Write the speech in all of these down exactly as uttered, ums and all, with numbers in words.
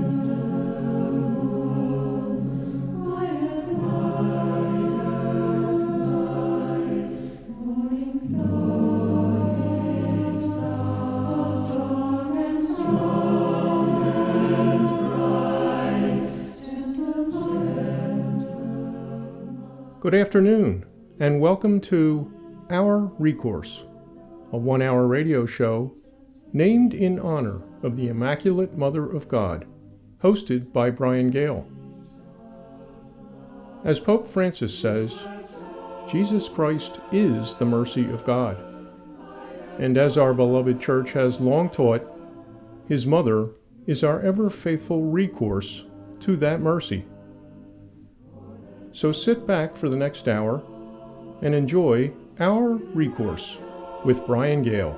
Good afternoon, and welcome to Our Recourse, a one-hour radio show named in honor of the Immaculate Mother of God, hosted by Brian Gale. As Pope Francis says, Jesus Christ is the mercy of God, and as our beloved Church has long taught, His Mother is our ever-faithful recourse to that mercy. So sit back for the next hour and enjoy Our Recourse with Brian Gale.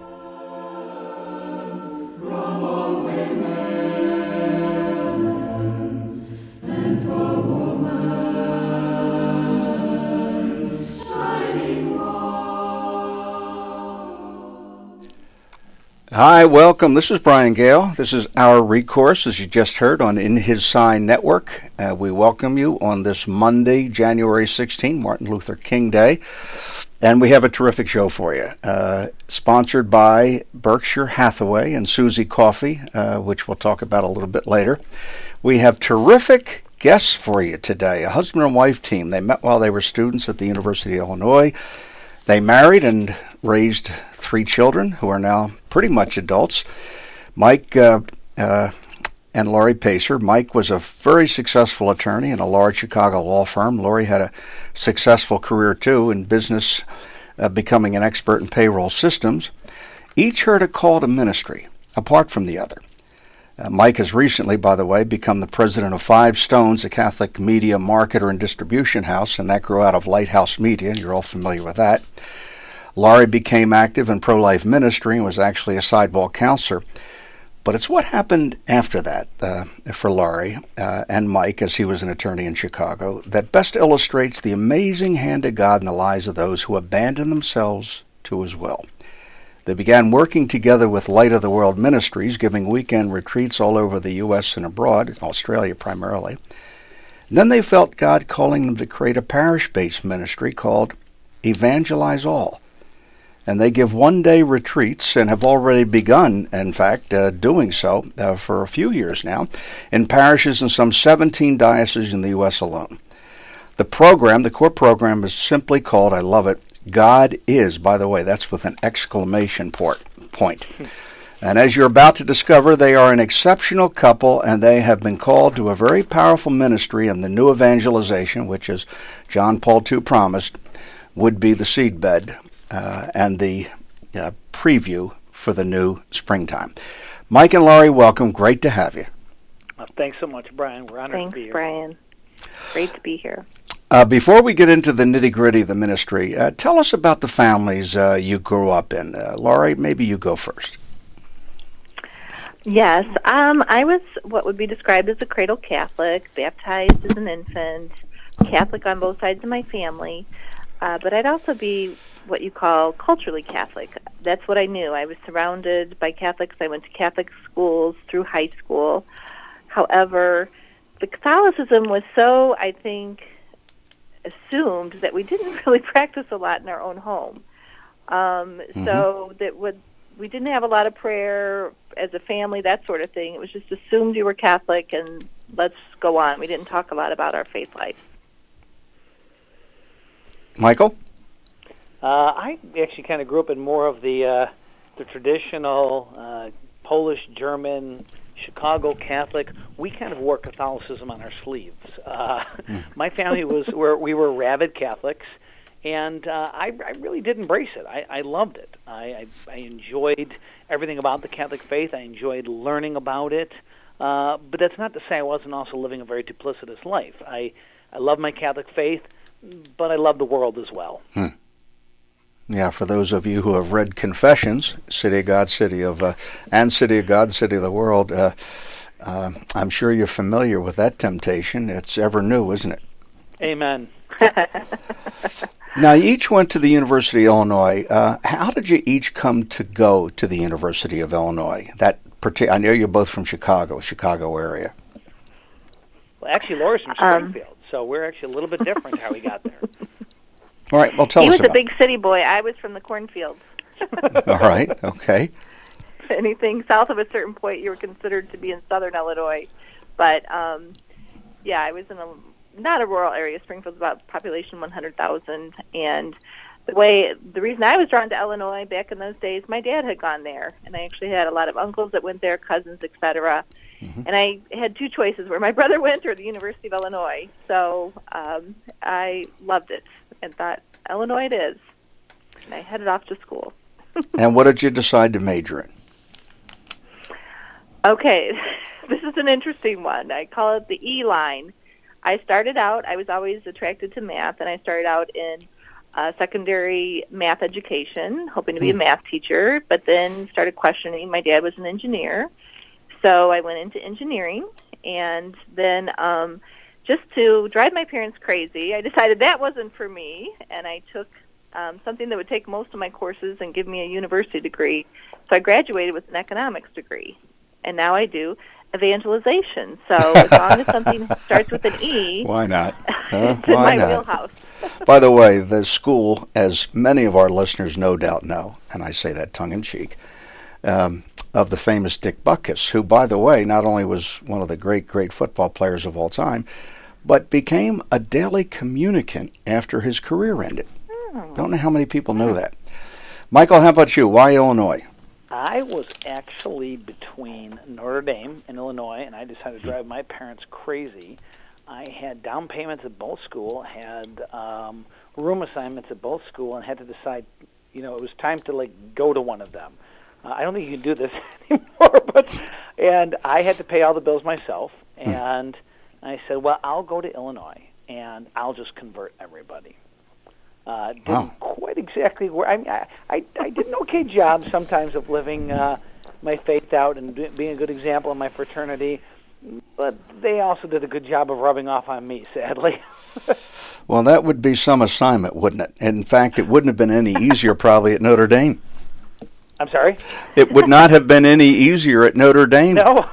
From all women and for woman, shining one. Hi, welcome. This is Brian Gale. This is Our Recourse, as you just heard, on In His Sign Network. Uh, we welcome you on this Monday, January sixteenth, Martin Luther King Day. And we have a terrific show for you, uh, sponsored by Berkshire Hathaway and Susie Coffee, uh, which we'll talk about a little bit later. We have terrific guests for you today, a husband and wife team. They met while they were students at the University of Illinois. They married and raised three children who are now pretty much adults. Mike uh, uh, and Laurie Pacer. Mike was a very successful attorney in a large Chicago law firm. Laurie had a successful career, too, in business, uh, becoming an expert in payroll systems. Each heard a call to ministry, apart from the other. Uh, Mike has recently, by the way, become the president of Five Stones, a Catholic media marketer and distribution house, and that grew out of Lighthouse Media. You're all familiar with that. Laurie became active in pro-life ministry and was actually a sidewalk counselor. But it's what happened after that uh, for Laurie uh, and Mike, as he was an attorney in Chicago, that best illustrates the amazing hand of God in the lives of those who abandon themselves to His will. They began working together with Light of the World Ministries, giving weekend retreats all over the U S and abroad, Australia primarily. And then they felt God calling them to create a parish-based ministry called Evangelize All. And they give one-day retreats and have already begun, in fact, uh, doing so uh, for a few years now, in parishes in some seventeen dioceses in the U S alone. The program, the core program, is simply called, I love it, God Is. By the way, that's with an exclamation port, point. And as you're about to discover, they are an exceptional couple, and they have been called to a very powerful ministry in the new evangelization, which, as John Paul the Second promised, would be the seedbed Uh, and the uh, preview for the new springtime. Mike and Laurie, welcome. Great to have you. Well, thanks so much, Brian. We're honored thanks, to be here. Brian. Great to be here. Uh, before we get into the nitty-gritty of the ministry, uh, tell us about the families uh, you grew up in. Uh, Laurie, maybe you go first. Yes, um, I was what would be described as a cradle Catholic, baptized as an infant, Catholic on both sides of my family, uh, but I'd also be what you call culturally Catholic. That's what I knew. I was surrounded by Catholics. I went to Catholic schools through high school. However, the Catholicism was so, I think, assumed that we didn't really practice a lot in our own home. Um, mm-hmm. So that would we didn't have a lot of prayer as a family, that sort of thing. It was just assumed you were Catholic and let's go on. We didn't talk a lot about our faith life. Michael? Uh, I actually kind of grew up in more of the uh, the traditional uh, Polish, German, Chicago Catholic. We kind of wore Catholicism on our sleeves. Uh, my family was where we were rabid Catholics, and uh, I, I really did embrace it. I, I loved it. I, I, I enjoyed everything about the Catholic faith. I enjoyed learning about it. Uh, but that's not to say I wasn't also living a very duplicitous life. I I love my Catholic faith, but I love the world as well. Hmm. Yeah, for those of you who have read Confessions, City of God, City of, uh, and City of God, City of the World, uh, uh, I'm sure you're familiar with that temptation. It's ever new, isn't it? Amen. Now, you each went to the University of Illinois. Uh, how did you each come to go to the University of Illinois? That partic- I know you're both from Chicago, Chicago area. Well, actually, Laura's from Springfield, um, so we're actually a little bit different how we got there. All right, well, tell he us was about a big city boy. I was from the cornfields. All right, okay. Anything south of a certain point, you were considered to be in southern Illinois. But, um, yeah, I was in a not a rural area. Springfield's about population one hundred thousand. And the way, the reason I was drawn to Illinois back in those days, my dad had gone there. And I actually had a lot of uncles that went there, cousins, et cetera. Mm-hmm. And I had two choices, where my brother went or the University of Illinois. So um, I loved it and thought, Illinois it is. And I headed off to school. And what did you decide to major in? Okay, this is an interesting one. I call it the E line. I started out, I was always attracted to math, and I started out in uh, secondary math education, hoping to be a math teacher, but then started questioning. My dad was an engineer, so I went into engineering, and then um, just to drive my parents crazy, I decided that wasn't for me, and I took um, something that would take most of my courses and give me a university degree. So I graduated with an economics degree, and now I do evangelization. So as long as something starts with an E, why not? Uh, it's in why my not? wheelhouse. By the way, the school, as many of our listeners no doubt know, and I say that tongue-in-cheek, um, of the famous Dick Butkus, who, by the way, not only was one of the great, great football players of all time, but became a daily communicant after his career ended. Oh. Don't know how many people know that. Michael, how about you? Why Illinois? I was actually between Notre Dame and Illinois, and I decided to drive my parents crazy. I had down payments at both schools, had um, room assignments at both schools, and had to decide, you know, it was time to, like, go to one of them. Uh, I don't think you can do this anymore, but, and I had to pay all the bills myself, and I said, well, I'll go to Illinois, and I'll just convert everybody. Uh, didn't wow. quite exactly where I, mean, I, I I did an okay job sometimes of living uh, my faith out and do, being a good example in my fraternity, but they also did a good job of rubbing off on me, sadly. Well, that would be some assignment, wouldn't it? In fact, it wouldn't have been any easier probably at Notre Dame. I'm sorry? It would not have been any easier at Notre Dame. No.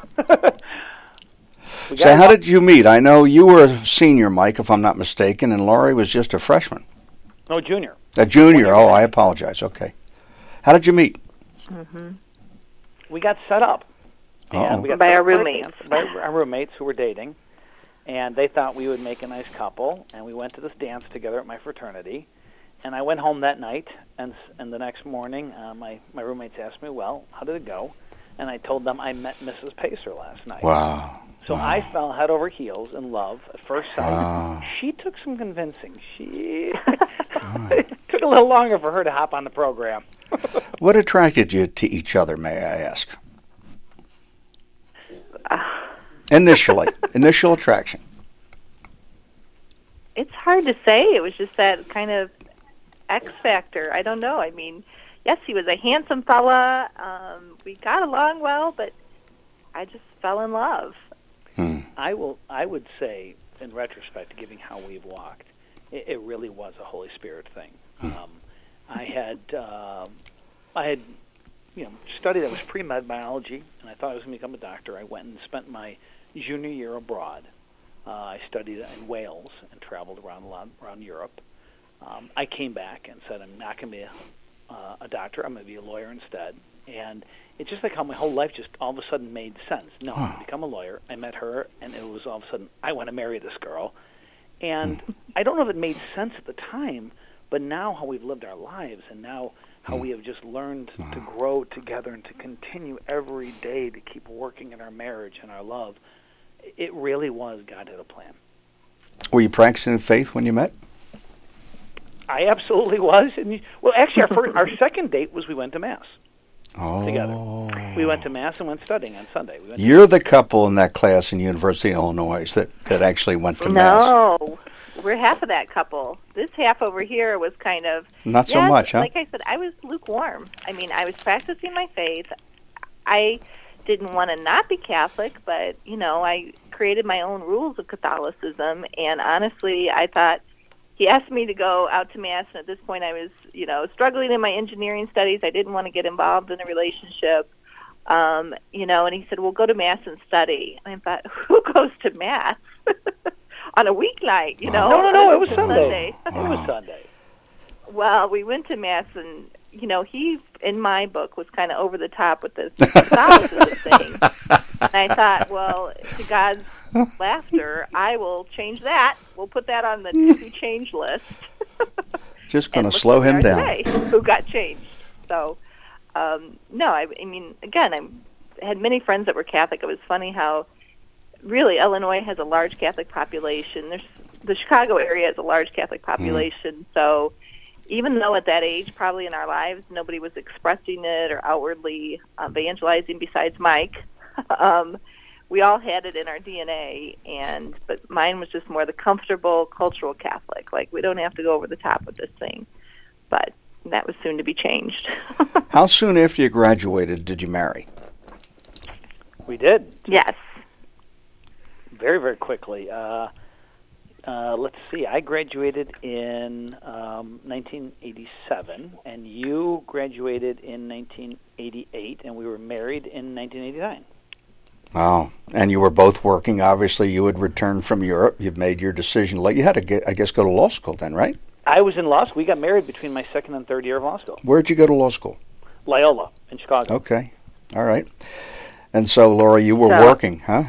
So how did you meet? I know you were a senior, Mike, if I'm not mistaken, and Laurie was just a freshman. No, junior. A junior. Oh, I apologize. Okay. How did you meet? Mm-hmm. We got set up. And we got by our roommates. By our roommates who were dating. And they thought we would make a nice couple. And we went to this dance together at my fraternity. And I went home that night. And and the next morning, uh, my, my roommates asked me, well, how did it go? And I told them I met Missus Pacer last night. Wow. So wow. I fell head over heels in love at first sight. Wow. She took some convincing. She It took a little longer for her to hop on the program. What attracted you to each other, may I ask? Uh, Initially, initial attraction. It's hard to say. It was just that kind of X factor. I don't know. I mean, yes, he was a handsome fella. Um, we got along well, but I just fell in love. Hmm. I will. I would say, in retrospect, given how we've walked, it, it really was a Holy Spirit thing. Hmm. Um, I had, uh, I had, you know, studied. I was pre-med biology, and I thought I was going to become a doctor. I went and spent my junior year abroad. Uh, I studied in Wales and traveled around a lot, around Europe. Um, I came back and said, I'm not going to be a, uh, a doctor. I'm going to be a lawyer instead. And it's just like how my whole life just all of a sudden made sense. No, I'm going to become a lawyer. I met her, and it was all of a sudden, I want to marry this girl. And I don't know if it made sense at the time, but now how we've lived our lives and now how we have just learned to grow together and to continue every day to keep working in our marriage and our love, it really was God had a plan. Were you practicing faith when you met? I absolutely was. And you, well, actually, our first, our second date was we went to Mass. Oh. Together. We went to Mass and went studying on Sunday. We went You're the couple in that class in University of Illinois that, that actually went to Mass. No, we're half of that couple. This half over here was kind of... Not so yes, much, huh? Like I said, I was lukewarm. I mean, I was practicing my faith. I didn't want to not be Catholic, but, you know, I created my own rules of Catholicism, and honestly, I thought... He asked me to go out to Mass, and at this point I was, you know, struggling in my engineering studies. I didn't want to get involved in a relationship. Um, you know, and he said, well, go to Mass and study. And I thought, who goes to Mass on a weeknight, you know? No, no, no, it was Sunday. Sunday. It was Sunday. Well, we went to Mass, and, you know, he, in my book, was kind of over the top with this Catholicism thing. And I thought, well, to God's laughter, I will change that. We'll put that on the to change list. Just going to slow him down. Today, who got changed. So, um, no, I, I mean, again, I had many friends that were Catholic. It was funny how, really, Illinois has a large Catholic population. There's the Chicago area has a large Catholic population. Mm. So, even though at that age, probably in our lives, nobody was expressing it or outwardly evangelizing besides Mike, um, we all had it in our D N A. And but mine was just more the comfortable cultural Catholic. Like, we don't have to go over the top with this thing. But that was soon to be changed. How soon after you graduated did you marry? We did. Yes. Very, very quickly. Uh, uh, let's see. I graduated in um, nineteen eighty-seven, and you graduated in nineteen eighty-eight, and we were married in nineteen eighty-nine. Wow. And you were both working. Obviously, you had returned from Europe. You've made your decision. You had to, get, I guess, go to law school then, right? I was in law school. We got married between my second and third year of law school. Where'd you go to law school? Loyola in Chicago. Okay. All right. And so, Laura, you were So, working, huh?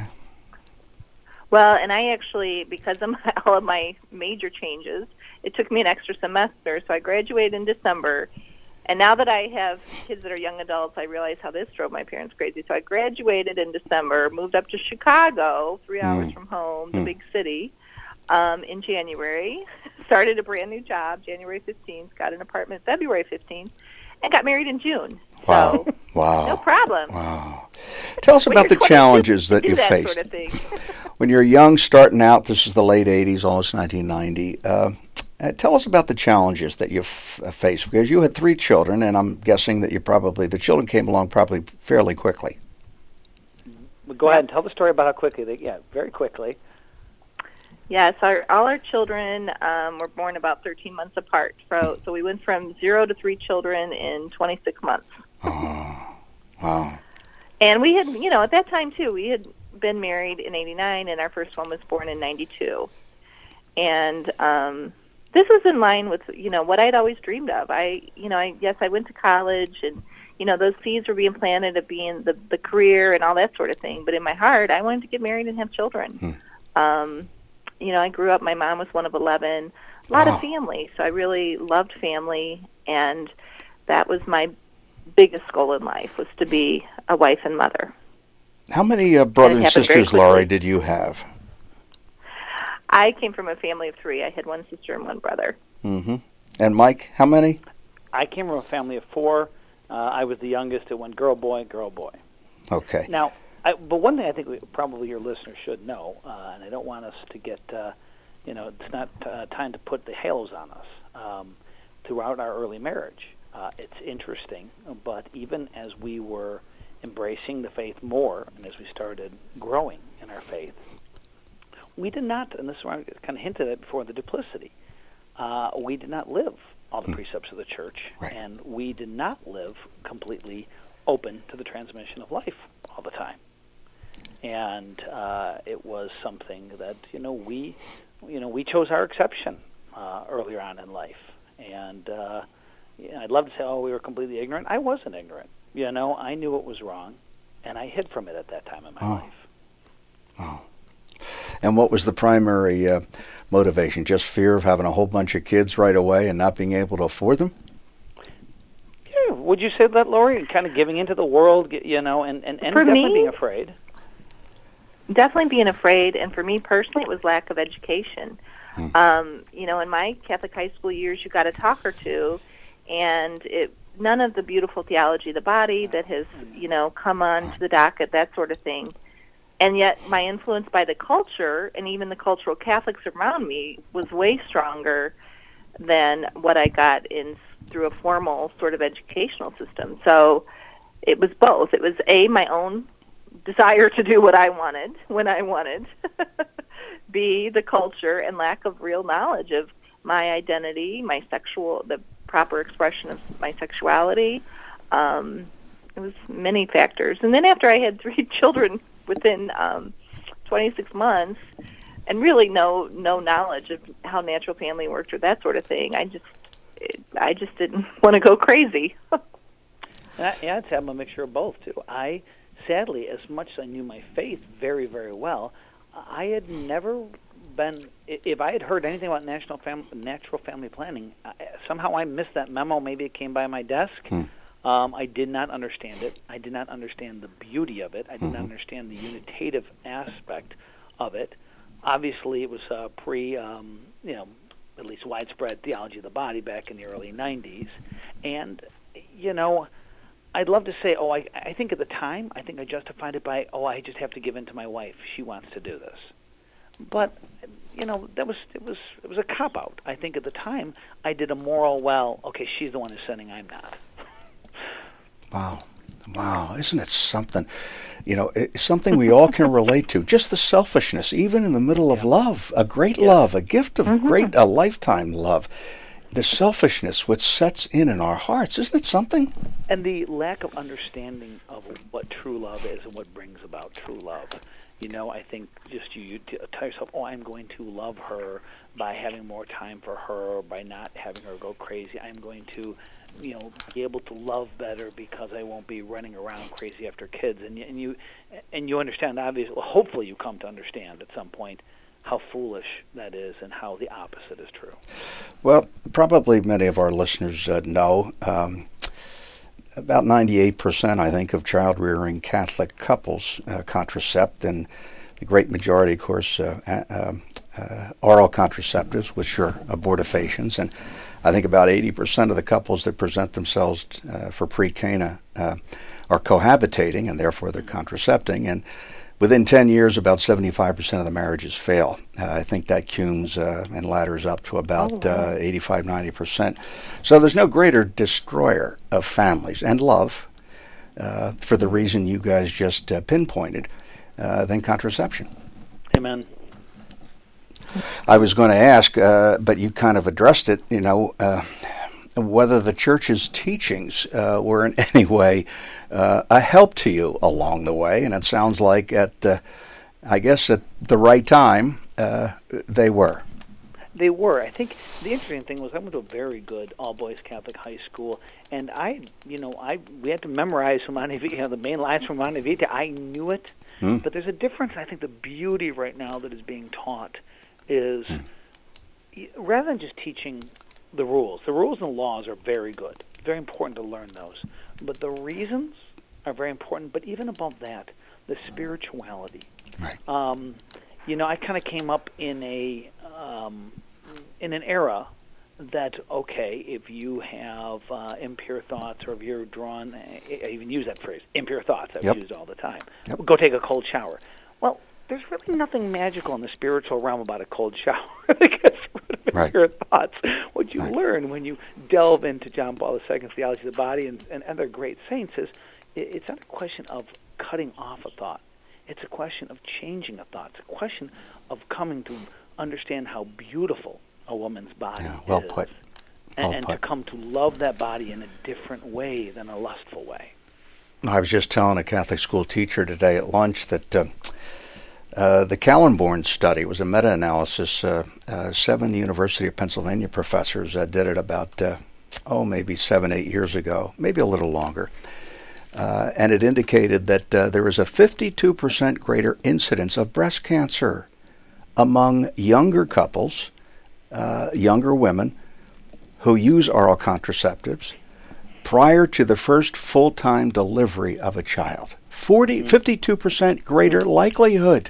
Well, and I actually, because of my, all of my major changes, it took me an extra semester. So I graduated in December. And now that I have kids that are young adults, I realize how this drove my parents crazy. So I graduated in December, moved up to Chicago, three hours Mm. from home, the Mm. big city, um, in January. Started a brand new job January fifteenth, got an apartment February fifteenth, and got married in June. Wow. So, wow. no problem. Wow. Tell us When about the you're twenty-two, challenges that do you that faced. Sort of thing. When you're young, starting out, this is the late eighties, almost nineteen ninety. Uh, uh, tell us about the challenges that you f- faced, because you had three children, and I'm guessing that you probably, the children came along probably fairly quickly. Well, go ahead and tell the story about how quickly. They, yeah, very quickly. Yes, our, all our children um, were born about thirteen months apart. So, so we went from zero to three children in twenty-six months. Oh, wow. And we had, you know, at that time, too, we had been married in eighty-nine, and our first one was born in ninety-two. And um, this was in line with, you know, what I'd always dreamed of. I, you know, I, yes, I went to college, and, you know, those seeds were being planted of being the, the career and all that sort of thing. But in my heart, I wanted to get married and have children. Hmm. Um, you know, I grew up, my mom was one of eleven, a lot Wow. of family. So I really loved family, and that was my biggest goal in life, was to be a wife and mother. How many uh, brothers and happened very sisters, Laurie, quickly. did you have? I came from a family of three. I had one sister and one brother. Mm-hmm. And Mike, how many? I came from a family of four. Uh, I was the youngest. It went girl, boy, girl, boy. Okay. Now, I, but one thing I think we, probably your listeners should know, uh, and I don't want us to get, uh, you know, it's not uh, time to put the halos on us. Um, throughout our early marriage, uh, it's interesting, but even as we were embracing the faith more, and as we started growing in our faith, we did not, and this is where I kind of hinted at before, the duplicity. Uh, we did not live all the precepts of the church, Right. and we did not live completely open to the transmission of life all the time. And uh, it was something that, you know, we, you know, we chose our exception uh, earlier on in life. And uh, yeah, I'd love to say, oh, we were completely ignorant. I wasn't ignorant. You know, I knew it was wrong, and I hid from it at that time in my Oh. life. Oh. And what was the primary uh, motivation? Just fear of having a whole bunch of kids right away and not being able to afford them? Yeah, would you say that, Lori? Kind of giving into the world, you know, and, and, and For definitely me? being afraid. Definitely being afraid, and for me personally, it was lack of education. Hmm. Um, you know, in my Catholic high school years, you got a talk or two, and it none of the beautiful theology of the body that has, you know, come on to the docket, that sort of thing. And yet my influence by the culture and even the cultural Catholics around me was way stronger than what I got in through a formal sort of educational system. So it was both. It was, A, my own desire to do what I wanted when I wanted, B, the culture and lack of real knowledge of my identity, my sexual, the proper expression of my sexuality, um, it was many factors. And then after I had three children within um, twenty-six months, and really no no knowledge of how natural family worked or that sort of thing, I just it, I just didn't want to go crazy. And I, yeah, I'd say I'm a mixture of both too. I sadly, as much as I knew my faith very very well, I had never been. If I had heard anything about national fam- natural family planning, I, somehow I missed that memo. Maybe it came by my desk. Hmm. Um, I did not understand it. I did not understand the beauty of it. I did mm-hmm. not understand the unitative aspect of it. Obviously, it was uh, pre, um, you know, at least widespread theology of the body back in the early nineties. And, you know, I'd love to say, oh, I, I think at the time, I think I justified it by, oh, I just have to give in to my wife. She wants to do this. But, you know, that was it was it was a cop-out. I think at the time, I did a moral, well, okay, she's the one who's sinning, I'm not. Wow. Wow. Isn't it something? You know, it's something we all can relate to. Just the selfishness, even in the middle of yeah. love, a great yeah. love, a gift of mm-hmm. great, a lifetime love. The selfishness which sets in in our hearts, isn't it something? And the lack of understanding of what true love is and what brings about true love. You know, I think just you, you tell yourself, oh, I'm going to love her by having more time for her, by not having her go crazy. I'm going to, you know, be able to love better because I won't be running around crazy after kids. And, and you and you understand, obviously, well, hopefully you come to understand at some point how foolish that is and how the opposite is true. Well, probably many of our listeners uh, know um, about ninety-eight percent, I think, of child-rearing Catholic couples uh, contracept, and the great majority, of course, uh, uh, uh, oral contraceptives, which are abortifacients. And I think about eighty percent of the couples that present themselves uh, for pre-Cana uh, are cohabitating, and therefore they're contracepting. And within ten years, about seventy-five percent of the marriages fail. Uh, I think that cumes uh, and ladders up to about oh, wow. uh, eighty-five, ninety percent. So there's no greater destroyer of families and love, uh, for the reason you guys just uh, pinpointed, uh, than contraception. Amen. I was going to ask, uh, but you kind of addressed it, you know, uh, whether the church's teachings uh, were in any way uh, a help to you along the way. And it sounds like at, uh, I guess, at the right time, uh, they were. They were. I think the interesting thing was I went to a very good all-boys Catholic high school, and I, you know, I we had to memorize Humanae Vitae, you know, the main lines from Humanae Vitae. I knew it, mm. but there's a difference. I think the beauty right now that is being taught is mm. rather than just teaching the rules. The rules and laws are very good. It's very important to learn those. But the reasons are very important. But even above that, the spirituality. Right. Um, you know, I kind of came up in a um, in an era that, okay, if you have uh, impure thoughts or if you're drawn, I even use that phrase, impure thoughts, I've yep. used all the time. Yep. Go take a cold shower. Well, there's really nothing magical in the spiritual realm about a cold shower that gets rid of right. your thoughts. What you right. learn when you delve into John Paul the Second's theology of the body and, and other great saints is it's not a question of cutting off a thought. It's a question of changing a thought. It's a question of coming to understand how beautiful a woman's body yeah, well is. Put. And, well and put. to come to love that body in a different way than a lustful way. I was just telling a Catholic school teacher today at lunch that uh, Uh, the Kallenborn study was a meta-analysis. Uh, uh, seven University of Pennsylvania professors uh, did it about, uh, oh, maybe seven, eight years ago, maybe a little longer. Uh, and it indicated that uh, there was a fifty-two percent greater incidence of breast cancer among younger couples, uh, younger women, who use oral contraceptives prior to the first full-time delivery of a child. forty, fifty-two percent greater likelihood.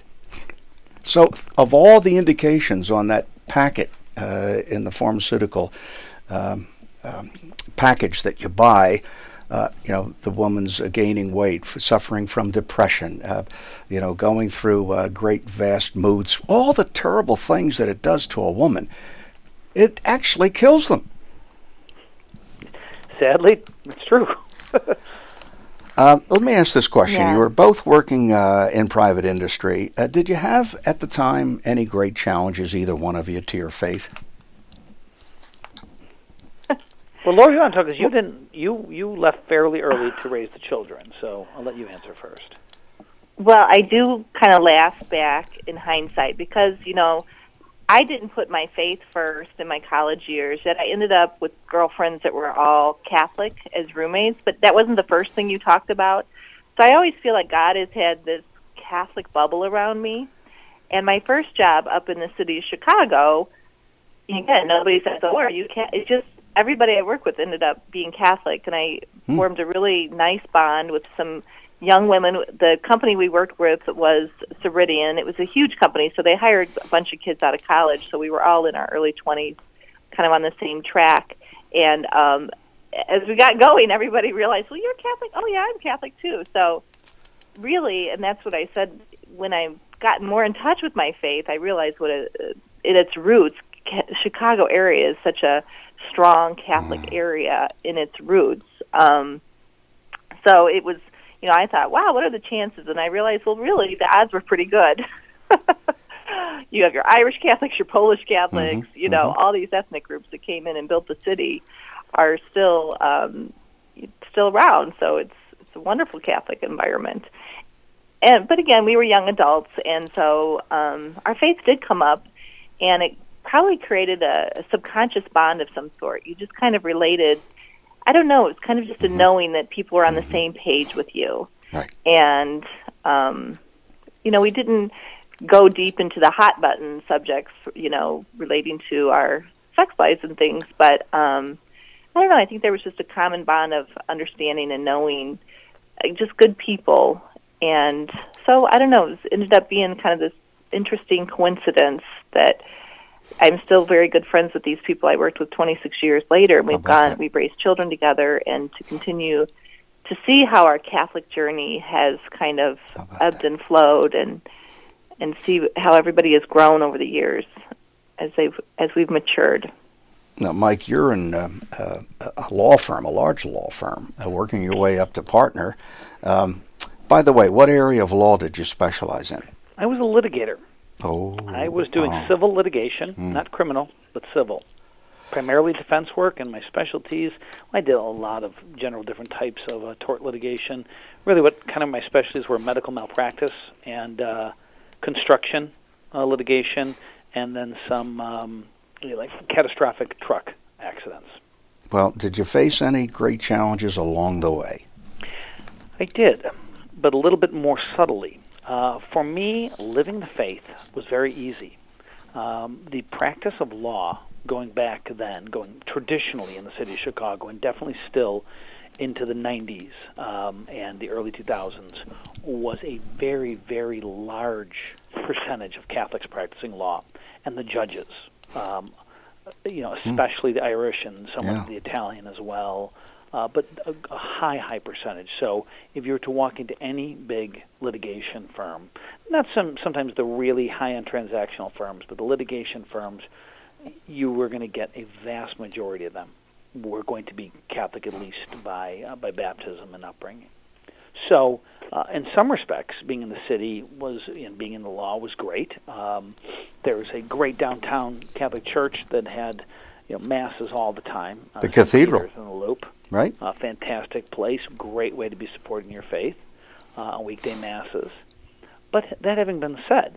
So, of all the indications on that packet uh, in the pharmaceutical um, um, package that you buy, uh, you know, the woman's uh, gaining weight, suffering from depression, uh, you know, going through uh, great vast moods, all the terrible things that it does to a woman, it actually kills them. Sadly, it's true. Uh, let me ask this question. Yeah. You were both working uh, in private industry. Uh, did you have, at the time, any great challenges, either one of you, to your faith? Well, Lori, you want to talk because you didn't you you left fairly early to raise the children, so I'll let you answer first. Well, I do kind of laugh back in hindsight because, you know, I didn't put my faith first in my college years, yet I ended up with girlfriends that were all Catholic as roommates, but that wasn't the first thing you talked about. So I always feel like God has had this Catholic bubble around me. And my first job up in the city of Chicago, again, nobody says, oh, are you Catholic? It's just everybody I work with ended up being Catholic, and I hmm. formed a really nice bond with some young women. The company we worked with was Ceridian. It was a huge company, so they hired a bunch of kids out of college, so we were all in our early twenties, kind of on the same track. And um, as we got going, everybody realized, well, you're Catholic? Oh, yeah, I'm Catholic, too. So really, and that's what I said, when I got more in touch with my faith, I realized what it, in its roots, Chicago area is such a strong Catholic area in its roots. Um, so it was, you know, I thought, wow, what are the chances? And I realized, well, really, the odds were pretty good. You have your Irish Catholics, your Polish Catholics, mm-hmm. you know, mm-hmm. all these ethnic groups that came in and built the city are still um, still around. So it's it's a wonderful Catholic environment. And but again, we were young adults, and so um, our faith did come up, and it probably created a, a subconscious bond of some sort. You just kind of related. I don't know. It's kind of just a knowing that people were on the same page with you. Right. And, um, you know, we didn't go deep into the hot button subjects, you know, relating to our sex lives and things. But um, I don't know. I think there was just a common bond of understanding and knowing, uh, just good people. And so, I don't know. It ended up being kind of this interesting coincidence that I'm still very good friends with these people I worked with twenty-six years later. And we've gone, that? we've raised children together, and to continue to see how our Catholic journey has kind of ebbed that? and flowed, and and see how everybody has grown over the years as they've as we've matured. Now, Mike, you're in um, uh, a law firm, a large law firm, uh, working your way up to partner. Um, by the way, what area of law did you specialize in? I was a litigator. Oh, I was doing oh. civil litigation, mm. not criminal, but civil. Primarily defense work, and my specialties, I did a lot of general different types of uh, tort litigation. Really what kind of my specialties were medical malpractice and uh, construction uh, litigation, and then some um, you know, like catastrophic truck accidents. Well, did you face any great challenges along the way? I did, but a little bit more subtly. Uh, for me, living the faith was very easy. Um, the practice of law, going back then, going traditionally in the city of Chicago, and definitely still into the nineties um, and the early two thousands, was a very, very large percentage of Catholics practicing law, and the judges, um, you know, especially mm. the Irish and some yeah. of the Italian as well. Uh, but a, a high, high percentage. So if you were to walk into any big litigation firm, not some sometimes the really high-end transactional firms, but the litigation firms, you were going to get a vast majority of them were going to be Catholic, at least by uh, by baptism and upbringing. So uh, in some respects, being in the city was and being in the law was great. Um, there was a great downtown Catholic church that had you know masses all the time. Uh, the cathedral in the Loop. Right. A fantastic place, great way to be supporting your faith uh, on weekday masses. But that having been said,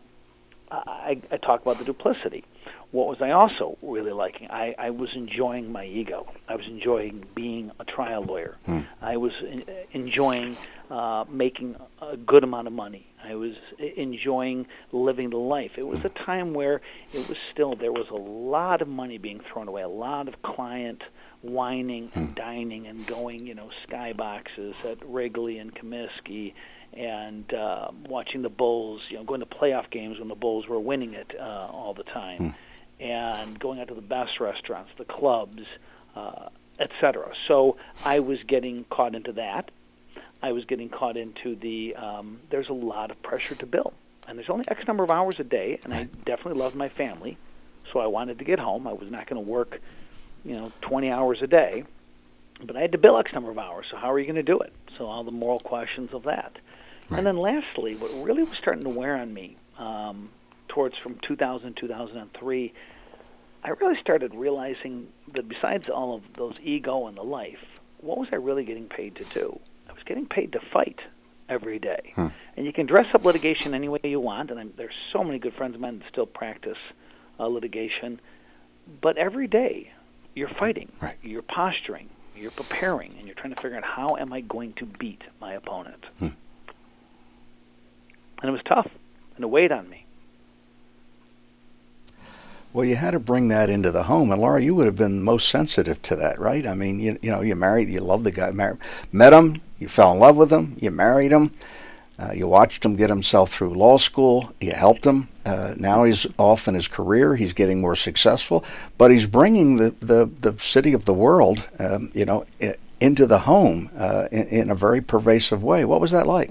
I, I talk about the duplicity. What was I also really liking? I, I was enjoying my ego. I was enjoying being a trial lawyer. Hmm. I was in, enjoying uh, making a good amount of money. I was enjoying living the life. It was a time where it was still, there was a lot of money being thrown away, a lot of client whining and hmm. dining and going, you know, skyboxes at Wrigley and Comiskey and uh, watching the Bulls, you know, going to playoff games when the Bulls were winning it uh, all the time, hmm. and going out to the best restaurants, the clubs, uh, et cetera. So I was getting caught into that. I was getting caught into the, um, there's a lot of pressure to bill. And there's only X number of hours a day, and I definitely loved my family, so I wanted to get home. I was not going to work you know, twenty hours a day, but I had to bill X number of hours, so how are you going to do it? So all the moral questions of that. Right. And then lastly, what really was starting to wear on me um, towards from two thousand, two thousand three, I really started realizing that besides all of those ego and the life, what was I really getting paid to do? I was getting paid to fight every day. Hmm. And you can dress up litigation any way you want, and I'm, there's so many good friends of mine that still practice uh, litigation. But every day, you're fighting, right. You're posturing, you're preparing, and you're trying to figure out how am I going to beat my opponent. Hmm. And it was tough, and it weighed on me. Well, you had to bring that into the home, and Laura, you would have been most sensitive to that, right? I mean, you you know, you married, you loved the guy, married, met him, you fell in love with him, you married him, uh, you watched him get himself through law school, you helped him. Uh, now he's off in his career, he's getting more successful, but he's bringing the the, the city of the world, um, you know, into the home uh, in, in a very pervasive way. What was that like?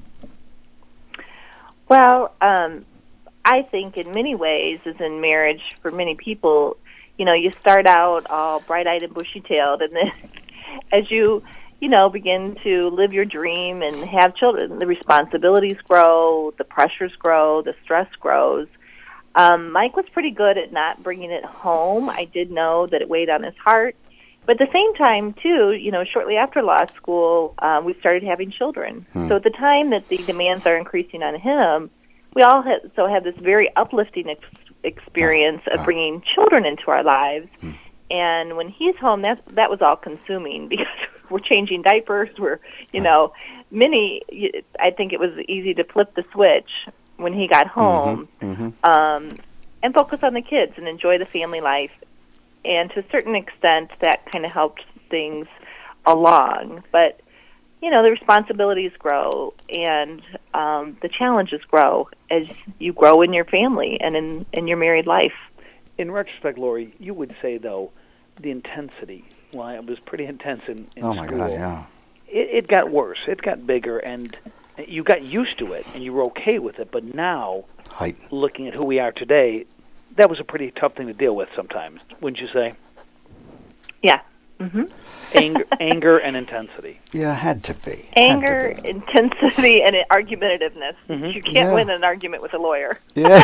Well, um, I think in many ways, as in marriage, for many people, you know, you start out all bright-eyed and bushy-tailed, and then as you, you know, begin to live your dream and have children, the responsibilities grow, the pressures grow, the stress grows. Um, Mike was pretty good at not bringing it home. I did know that it weighed on his heart. But at the same time, too, you know, shortly after law school, uh, we started having children. Hmm. So at the time that the demands are increasing on him, we all have, so have this very uplifting ex- experience of bringing children into our lives. Hmm. And when he's home, that that was all consuming because we're changing diapers. We're, you know, many. I think it was easy to flip the switch when he got home, mm-hmm. Mm-hmm. Um, and focus on the kids and enjoy the family life. And to a certain extent, that kind of helped things along. But you know, the responsibilities grow and um, the challenges grow as you grow in your family and in, in your married life. In retrospect, Lori, you would say, though, the intensity, well, it was pretty intense in, in oh school. Oh, my God, yeah. It, it got worse. It got bigger, and you got used to it, and you were okay with it. But now, Height. looking at who we are today, that was a pretty tough thing to deal with sometimes, wouldn't you say? Yeah. Mm-hmm. anger, anger and intensity. Yeah, had to be. Anger, to be. intensity, and argumentativeness. Mm-hmm. You can't yeah. win an argument with a lawyer. Yeah.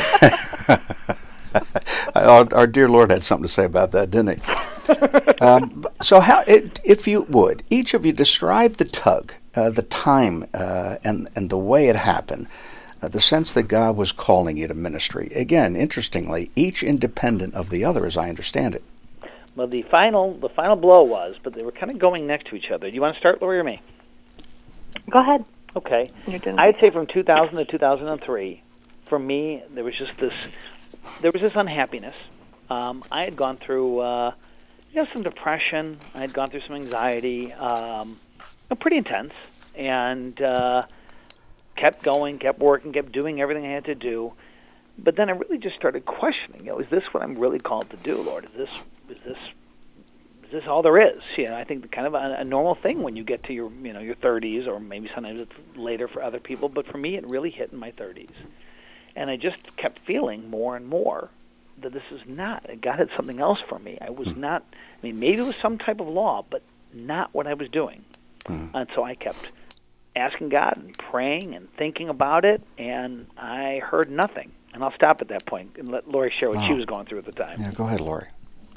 our, our dear Lord had something to say about that, didn't he? um, so, how, it, if you would, each of you describe the tug, uh, the time, uh, and and the way it happened. Uh, the sense that God was calling you to ministry. Again, interestingly, each independent of the other, as I understand it. Well, the final the final blow was, but they were kind of going next to each other. Do you want to start, Lori, or me? Go ahead. Okay. I'd say from two thousand to two thousand three, for me, there was just this, there was this unhappiness. Um, I had gone through, uh, you know, some depression. I had gone through some anxiety, um, pretty intense, and uh, kept going, kept working, kept doing everything I had to do. But then I really just started questioning, you know, is this what I'm really called to do, Lord? Is this is this is this all there is? You know, I think kind of a, a normal thing when you get to your, you know, your thirties, or maybe sometimes it's later for other people, but for me it really hit in my thirties. And I just kept feeling more and more that this is not, God had something else for me. I was not, I mean, maybe it was some type of law, but not what I was doing. Mm. And so I kept asking God and praying and thinking about it, and I heard nothing. And I'll stop at that point and let Lori share what oh. she was going through at the time. Yeah, go ahead, Lori.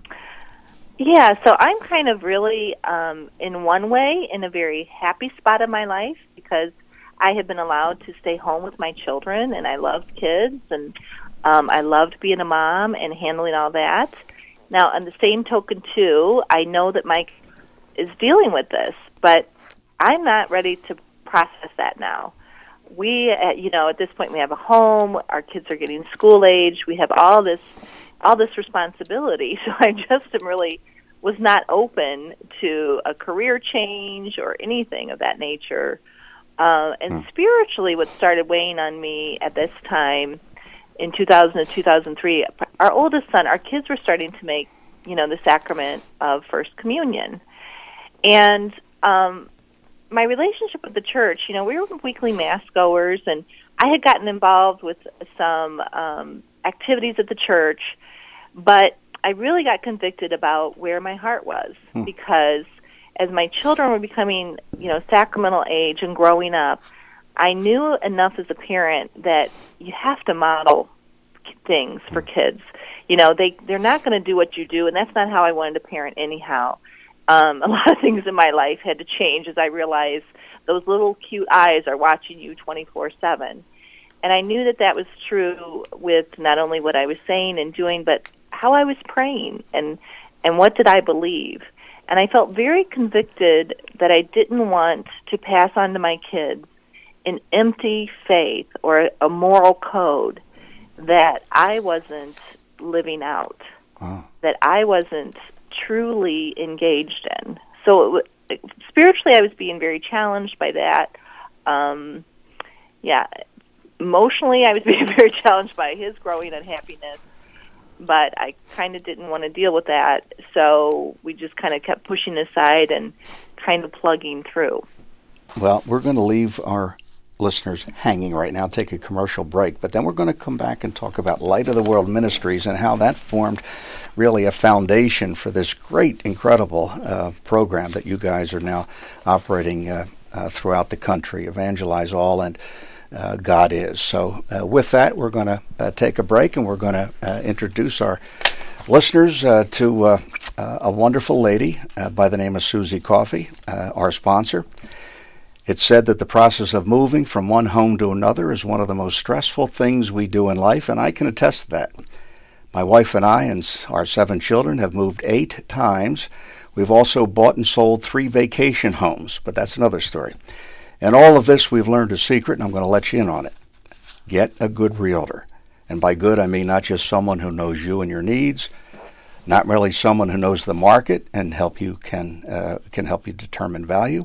Yeah, so I'm kind of really, um, in one way, in a very happy spot of my life because I had been allowed to stay home with my children, and I loved kids, and um, I loved being a mom and handling all that. Now, on the same token, too, I know that Mike is dealing with this, but I'm not ready to process that now. We, uh, you know, at this point, we have a home. Our kids are getting school age. We have all this, all this responsibility. So I just am really was not open to a career change or anything of that nature. Uh, and hmm. spiritually, what started weighing on me at this time, in two thousand and two thousand three, our oldest son, our kids were starting to make, you know, the sacrament of First Communion, and um, my relationship with the church, you know, we were weekly mass goers, and I had gotten involved with some um, activities at the church, but I really got convicted about where my heart was hmm. because as my children were becoming, you know, sacramental age and growing up, I knew enough as a parent that you have to model things for kids. you know, they, they're not going to do what you do, and that's not how I wanted to parent anyhow. Um, a lot of things in my life had to change as I realized those little cute eyes are watching you twenty-four seven. And I knew that that was true with not only what I was saying and doing, but how I was praying and, and what did I believe. And I felt very convicted that I didn't want to pass on to my kids an empty faith or a moral code that I wasn't living out, wow. that I wasn't truly engaged in. So it, it, spiritually, I was being very challenged by that. Um, yeah. Emotionally, I was being very challenged by his growing unhappiness, but I kind of didn't want to deal with that, so we just kind of kept pushing aside and kind of plugging through. Well, we're going to leave our listeners hanging right now, take a commercial break, but then we're going to come back and talk about Light of the World Ministries and how that formed really a foundation for this great, incredible uh, program that you guys are now operating uh, uh, throughout the country, Evangelize All, and Uh, God is. So uh, with that, we're going to uh, take a break, and we're going to uh, introduce our listeners uh, to uh, uh, a wonderful lady uh, by the name of Susie Coffey, uh, our sponsor. It's said that the process of moving from one home to another is one of the most stressful things we do in life, and I can attest to that. My wife and I and our seven children have moved eight times. We've also bought and sold three vacation homes, but that's another story. And all of this, we've learned a secret, and I'm going to let you in on it. Get a good realtor. And by good, I mean not just someone who knows you and your needs, not merely someone who knows the market and help you can uh, can help you determine value,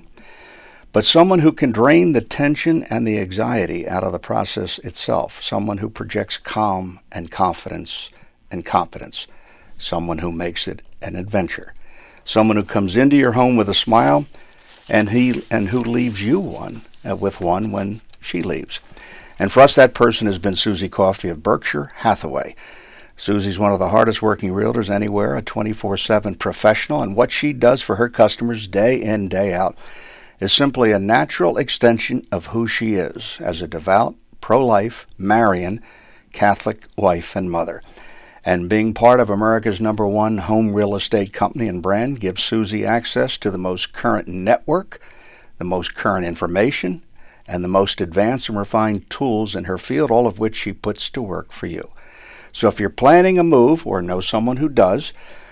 but someone who can drain the tension and the anxiety out of the process itself, someone who projects calm and confidence and competence, someone who makes it an adventure, someone who comes into your home with a smile, and he and who leaves you one uh, with one when she leaves. And for us, that person has been Susie Coffey of Berkshire Hathaway. Susie's one of the hardest working realtors anywhere, a twenty-four seven professional, and what she does for her customers day in, day out is simply a natural extension of who she is as a devout, pro-life, Marian, Catholic wife and mother. And being part of America's number one home real estate company and brand gives Susie access to the most current network, the most current information, and the most advanced and refined tools in her field, all of which she puts to work for you. So if you're planning a move or know someone who does,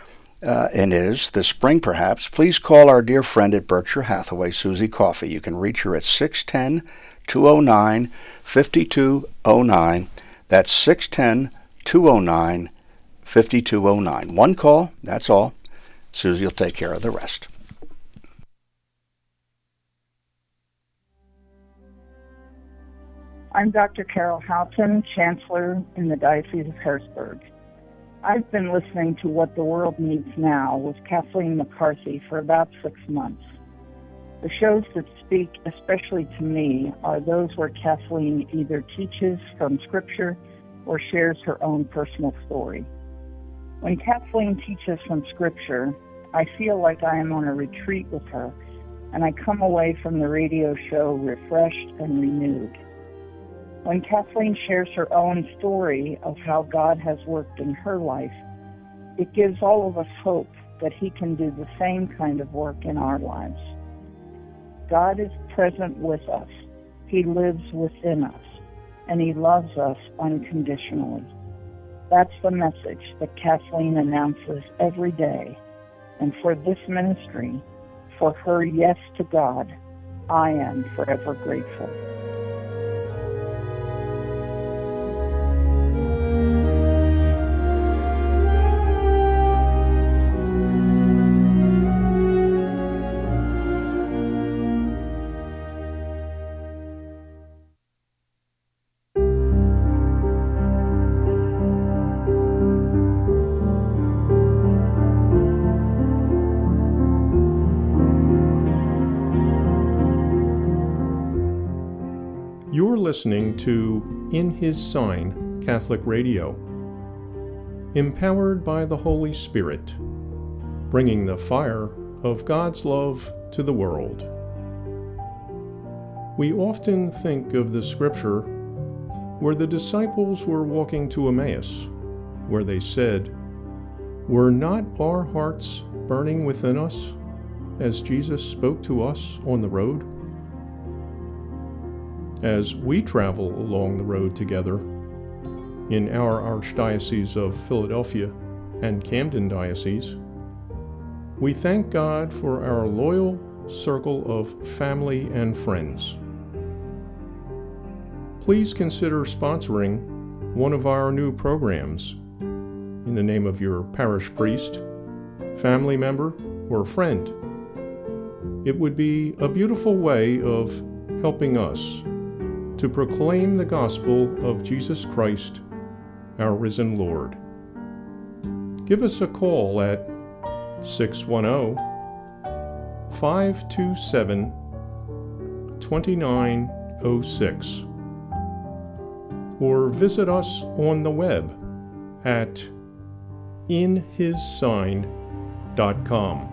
uh, and is, this spring perhaps, please call our dear friend at Berkshire Hathaway, Susie Coffey. You can reach her at six one zero, two zero nine, five two zero nine. That's six one zero, two zero nine, five two zero nine. One call, that's all. Susie will take care of the rest. I'm Doctor Carol Houghton, Chancellor in the Diocese of Harrisburg. I've been listening to What the World Needs Now with Kathleen McCarthy for about six months. The shows that speak especially to me are those where Kathleen either teaches from Scripture or shares her own personal story. When Kathleen teaches from Scripture, I feel like I am on a retreat with her, and I come away from the radio show refreshed and renewed. When Kathleen shares her own story of how God has worked in her life, it gives all of us hope that He can do the same kind of work in our lives. God is present with us. He lives within us, and He loves us unconditionally. That's the message that Kathleen announces every day. And for this ministry, for her yes to God, I am forever grateful. You're listening to In His Sign Catholic Radio, empowered by the Holy Spirit, bringing the fire of God's love to the world. We often think of the scripture where the disciples were walking to Emmaus, where they said, "Were not our hearts burning within us as Jesus spoke to us on the road?" As we travel along the road together in our Archdiocese of Philadelphia and Camden Diocese, we thank God for our loyal circle of family and friends. Please consider sponsoring one of our new programs in the name of your parish priest, family member, or friend. It would be a beautiful way of helping us to proclaim the gospel of Jesus Christ, our risen Lord. Give us a call at six one zero, five two seven, two nine zero six or visit us on the web at in his sign dot com.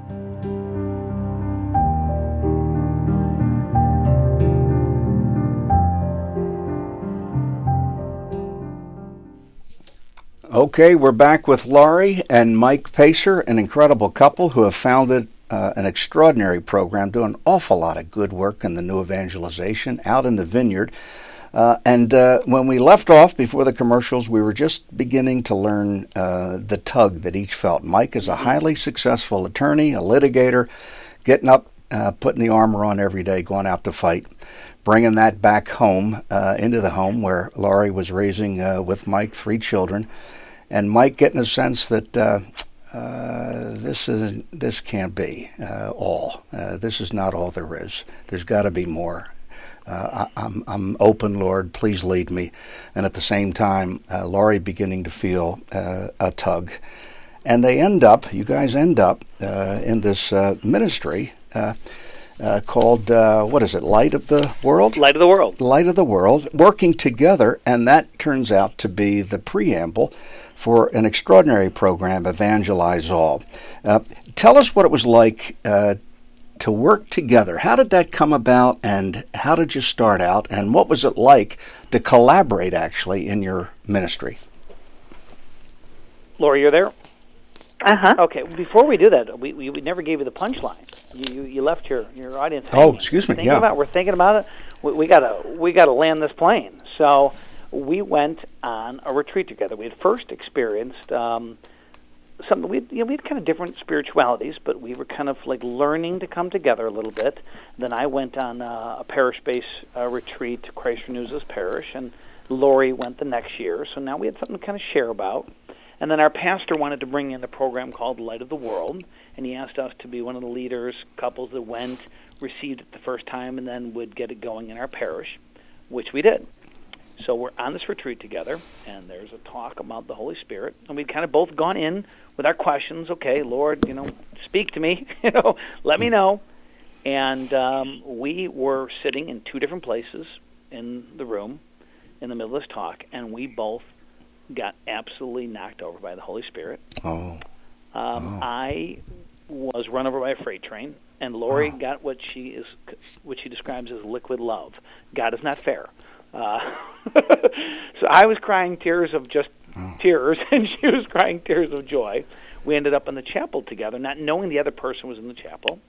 Okay, we're back with Laurie and Mike Pacer, an incredible couple who have founded uh, an extraordinary program, doing an awful lot of good work in the new evangelization out in the vineyard. Uh, and uh, when we left off before the commercials, we were just beginning to learn uh, the tug that each felt. Mike is a highly successful attorney, a litigator, getting up, uh, putting the armor on every day, going out to fight, bringing that back home, uh, into the home where Laurie was raising uh, with Mike three children. And Mike getting a sense that uh, uh, this is this can't be uh, all. Uh, this is not all there is. There's got to be more. Uh, I, I'm I'm open, Lord. Please lead me. And at the same time, uh, Laurie beginning to feel uh, a tug, and they end up. You guys end up uh, in this uh, ministry uh, uh, called uh, what is it? Light of the World. Light of the World. Light of the World. Working together, and that turns out to be the preamble for an extraordinary program, Evangelize All. Uh, tell us what it was like uh, to work together. How did that come about, and how did you start out, and what was it like to collaborate, actually, in your ministry? Laurie, you're there? Uh-huh. Okay, before we do that, we, we, we never gave you the punchline. You, you you left your, your audience hanging. Oh, excuse me, thinking yeah. About, we're thinking about it. We, we gotta we gotta land this plane. So we went on a retreat together. We had first experienced um, something. We you know we had kind of different spiritualities, but we were kind of like learning to come together a little bit. Then I went on uh, a parish-based uh, retreat to Christ Renews His Parish, and Laurie went the next year. So now we had something to kind of share about. And then our pastor wanted to bring in a program called Light of the World, and he asked us to be one of the leaders, couples that went, received it the first time, and then would get it going in our parish, which we did. So we're on this retreat together, and there's a talk about the Holy Spirit, and we'd kind of both gone in with our questions. Okay, Lord, you know, speak to me, you know, let me know. And um, we were sitting in two different places in the room in the middle of this talk, and we both got absolutely knocked over by the Holy Spirit. Oh. Um, oh. I was run over by a freight train, and Laurie oh. got what she is, what she describes as liquid love. God is not fair. Uh, so I was crying tears of just oh. tears, and she was crying tears of joy. We ended up in the chapel together, not knowing the other person was in the chapel.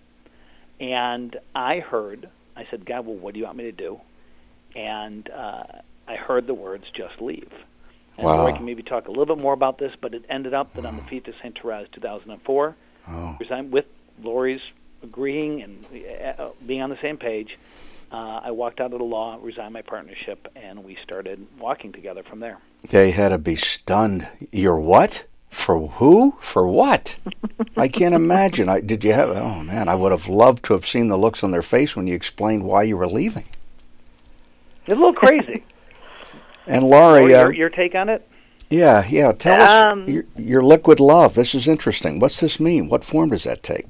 And I heard, I said, God, well, what do you want me to do? And uh, I heard the words, just leave. And wow. Laurie can maybe talk a little bit more about this, but it ended up that on the feast of Saint Therese, two thousand four, oh. with Laurie's agreeing and uh, being on the same page, uh, I walked out of the law, resigned my partnership, and we started walking together from there. They had to be stunned. You're what? For who? For what? I can't imagine. I, did you have? Oh man, I would have loved to have seen the looks on their face when you explained why you were leaving. It's a little crazy. And Laurie, Laurie uh, your, your take on it? Yeah, yeah. Tell Um, us your, your liquid love. This is interesting. What's this mean? What form does that take?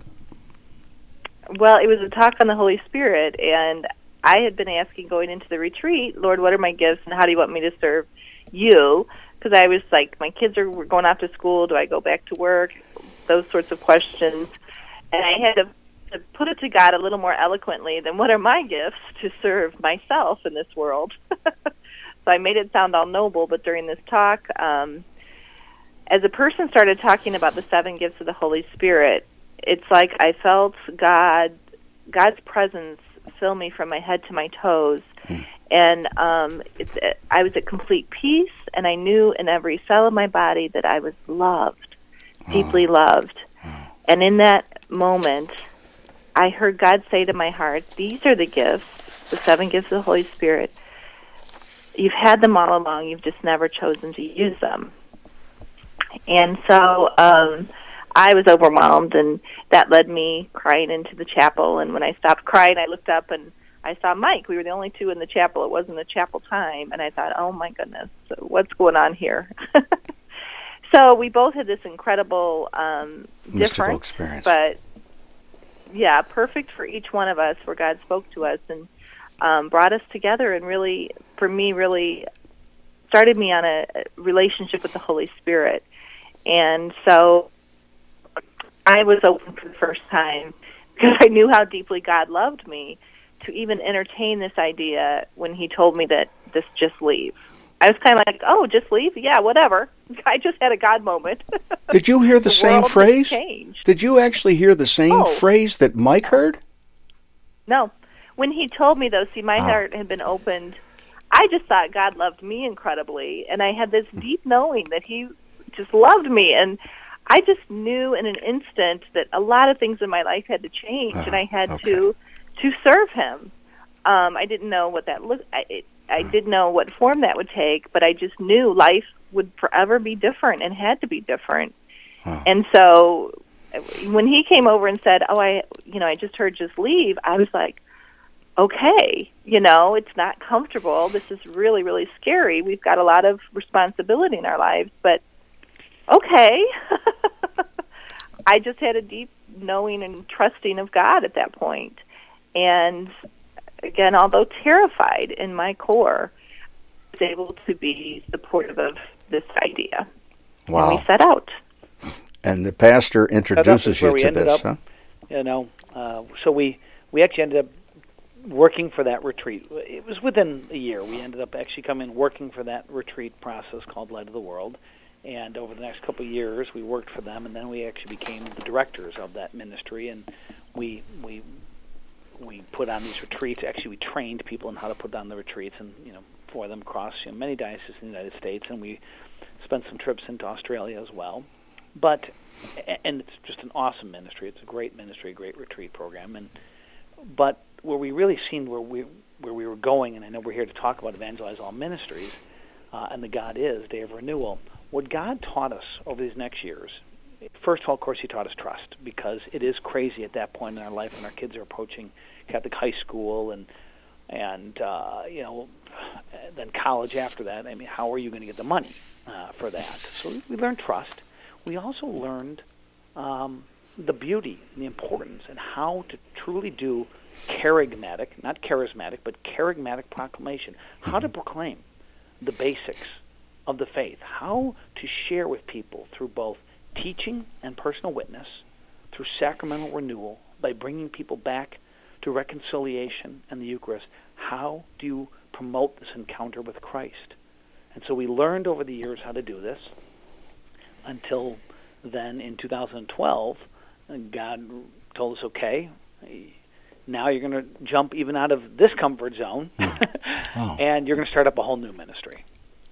Well, it was a talk on the Holy Spirit, and I had been asking going into the retreat, Lord, what are my gifts, and how do you want me to serve you? Because I was like, my kids are going off to school. Do I go back to work? Those sorts of questions. And I had to, to put it to God a little more eloquently than what are my gifts to serve myself in this world. So I made it sound all noble, but during this talk, um, as a person started talking about the seven gifts of the Holy Spirit, it's like I felt God, God's presence fill me from my head to my toes, mm. and um, it's, I was at complete peace, and I knew in every cell of my body that I was loved, oh. deeply loved. Oh. And in that moment, I heard God say to my heart, "These are the gifts, the seven gifts of the Holy Spirit. You've had them all along. You've just never chosen to use them." And so um, I was overwhelmed, and that led me crying into the chapel. And when I stopped crying, I looked up, and I saw Mike. We were the only two in the chapel. It wasn't a chapel time. And I thought, oh, my goodness, what's going on here? So we both had this incredible um, mystical experience. But, yeah, perfect for each one of us, where God spoke to us and um, brought us together and really, for me, really started me on a relationship with the Holy Spirit. And so I was open for the first time because I knew how deeply God loved me to even entertain this idea when he told me that this just leave. I was kind of like, oh, just leave? Yeah, whatever. I just had a God moment. Did you hear the, the same phrase? Changed. Did you actually hear the same oh. phrase that Mike heard? No. When he told me, though, see, my oh. heart had been opened. I just thought God loved me incredibly, and I had this deep knowing that he just loved me, and I just knew in an instant that a lot of things in my life had to change, uh, and I had okay. to to serve him. Um, I didn't know what that looked. I, it, I didn't know what form that would take, but I just knew life would forever be different and had to be different. Huh. And so, when he came over and said, "Oh, I, you know, I just heard just leave," I was like, okay, you know, it's not comfortable. This is really, really scary. We've got a lot of responsibility in our lives, but okay. I just had a deep knowing and trusting of God at that point. And again, although terrified in my core, I was able to be supportive of this idea. Wow. And we set out. And the pastor introduces you to this, up, huh? You know, uh, so we, we actually ended up working for that retreat. It was within a year. We ended up actually coming working for that retreat process called Light of the World. And over the next couple of years, we worked for them, and then we actually became the directors of that ministry. And we we we put on these retreats. Actually, we trained people in how to put on the retreats, and you know, for them across you know, many dioceses in the United States. And we spent some trips into Australia as well. But and it's just an awesome ministry. It's a great ministry, a great retreat program. And but where we really seen where we where we were going, and I know we're here to talk about Evangelize All Ministries, uh, and the God Is Day of Renewal. What God taught us over these next years, first of all, of course, he taught us trust, because it is crazy at that point in our life when our kids are approaching Catholic high school and and uh, you know then college after that. I mean, how are you going to get the money uh, for that? So we learned trust. We also learned um, the beauty and the importance and how to truly do charismatic, not charismatic, but charismatic proclamation. How to proclaim the basics of the faith, how to share with people through both teaching and personal witness, through sacramental renewal, by bringing people back to reconciliation and the Eucharist. How do you promote this encounter with Christ? And so we learned over the years how to do this until then in two thousand twelve, God told us, okay, now you're going to jump even out of this comfort zone, oh. and you're going to start up a whole new ministry.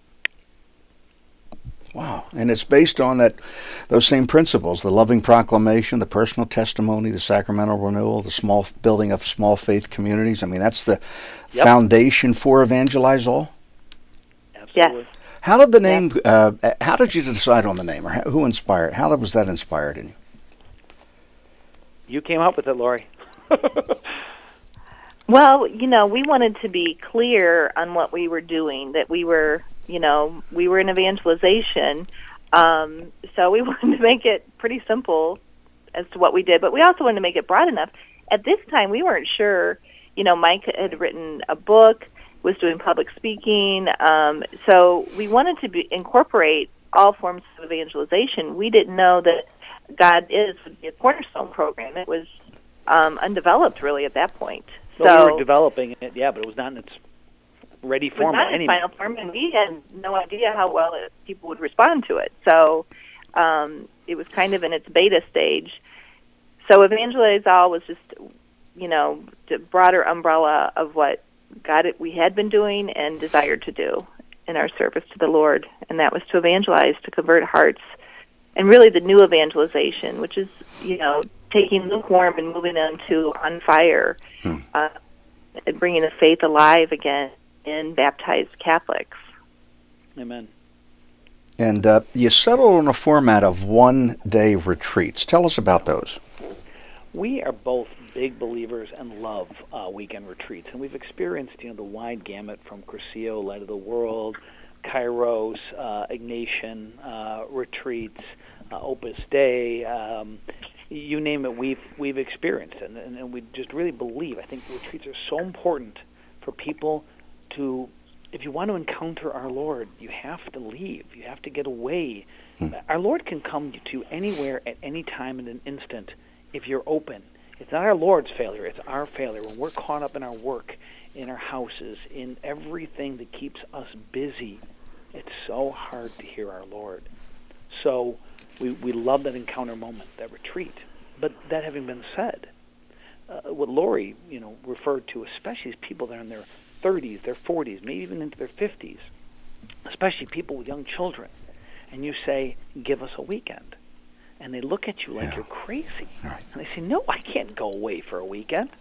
Wow. And it's based on that those same principles, the loving proclamation, the personal testimony, the sacramental renewal, the small building of small faith communities. I mean, that's the yep. foundation for Evangelize All? Absolutely. Yes. How did the name, uh, how did you decide on the name, or who inspired, how was that inspired in you? You came up with it, Lori. Well, you know, we wanted to be clear on what we were doing, that we were, you know, we were in evangelization, um, so we wanted to make it pretty simple as to what we did, but we also wanted to make it broad enough. At this time, we weren't sure, you know, Mike had written a book, was doing public speaking, um, so we wanted to be, incorporate all forms of evangelization. We didn't know that God Is would be a cornerstone program. It was um, undeveloped, really, at that point. Well, so, we were developing it, yeah, but it was not in its ready form. It was not in its final form, and we had no idea how well it, people would respond to it. So Um, it was kind of in its beta stage. So Evangelize All was just, you know, the broader umbrella of what God we had been doing and desired to do in our service to the Lord, and that was to evangelize, to convert hearts, and really the new evangelization, which is, you know, taking lukewarm and moving them to on fire, hmm. uh, and bringing the faith alive again in baptized Catholics. Amen. And uh, you settled on a format of one-day retreats. Tell us about those. We are both big believers and love uh, weekend retreats, and we've experienced, you know, the wide gamut from Cursillo, Light of the World, Kairos, uh, Ignatian uh, retreats, uh, Opus Dei, um, you name it. We've we've experienced, and, and, and we just really believe. I think retreats are so important for people to. If you want to encounter our Lord, you have to leave. You have to get away. Hmm. Our Lord can come to you anywhere at any time in an instant if you're open. It's not our Lord's failure, it's our failure. When we're caught up in our work, in our houses, in everything that keeps us busy, it's so hard to hear our Lord. So we, we love that encounter moment, that retreat. But that having been said, uh, what Lori, you know, referred to, especially as people that are in their thirties, their forties, maybe even into their fifties, especially people with young children, and you say, give us a weekend. And they look at you like yeah. you're crazy. Right. And they say, no, I can't go away for a weekend.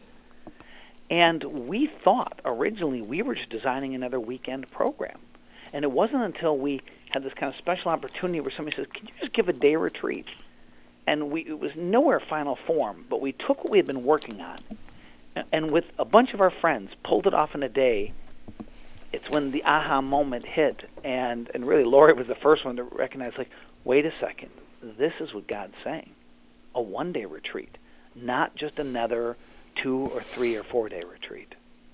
And we thought originally we were just designing another weekend program. And it wasn't until we had this kind of special opportunity where somebody says, can you just give a day retreat? And we it was nowhere final form, but we took what we had been working on, and with a bunch of our friends, pulled it off in a day. It's when the aha moment hit. And, and really, Lori was the first one to recognize, like, wait a second. This is what God's saying, a one-day retreat, not just another two- or three- or four-day retreat.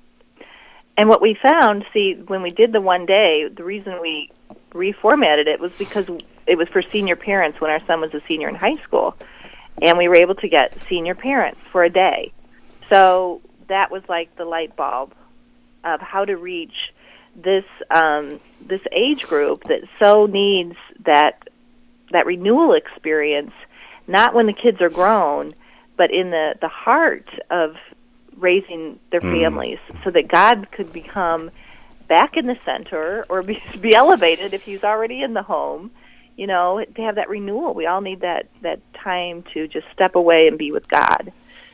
And what we found, see, when we did the one day, the reason we reformatted it was because it was for senior parents when our son was a senior in high school, and we were able to get senior parents for a day. So that was like the light bulb of how to reach this um, this age group that so needs that that renewal experience, not when the kids are grown, but in the, the heart of raising their families, mm. so that God could become back in the center or be, be elevated if he's already in the home, you know, to have that renewal. We all need that, that time to just step away and be with God.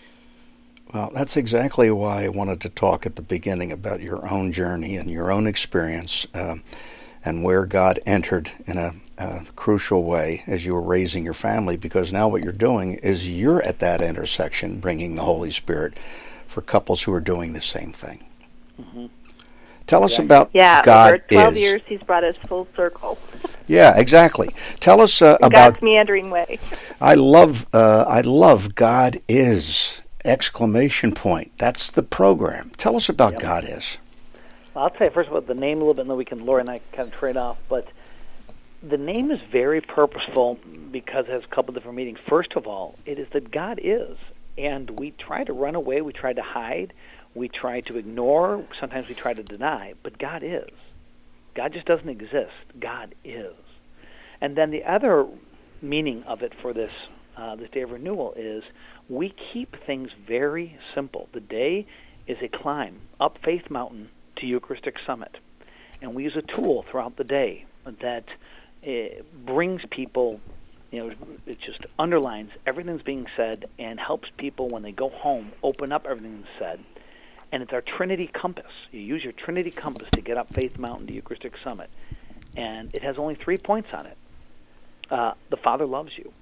Well, that's exactly why I wanted to talk at the beginning about your own journey and your own experience, uh, and where God entered in a, a crucial way as you were raising your family, because now what you're doing is you're at that intersection bringing the Holy Spirit for couples who are doing the same thing. Mm-hmm. Tell us about yeah, God over twelve is. years, he's brought us full circle. Yeah, exactly. Tell us uh, about God's meandering way. I love, uh, I love God is! Exclamation point. That's the program. Tell us about yep. God is. Well, I'll tell you first about the name a little bit, and then we can, Laura and I kind of trade off. But the name is very purposeful because it has a couple different meanings. First of all, it is that God is, and we try to run away, we try to hide, we try to ignore, sometimes we try to deny, but God is. God just doesn't exist. God is. And then the other meaning of it for this uh, this day of renewal is we keep things very simple. The day is a climb up Faith Mountain to Eucharistic Summit, and we use a tool throughout the day that uh, brings people, you know, it just underlines everything that's being said and helps people when they go home open up everything that's said. And it's our Trinity compass. You use your Trinity compass to get up Faith Mountain to Eucharistic Summit, and it has only three points on it. Uh, the Father loves you,